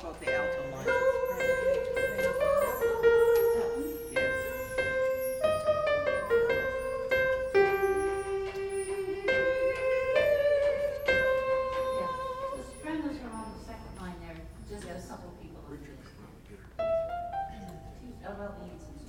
about the alto line? Yes. Yeah, the sopranos are on the second line there, just a couple people. Oh, well, leads and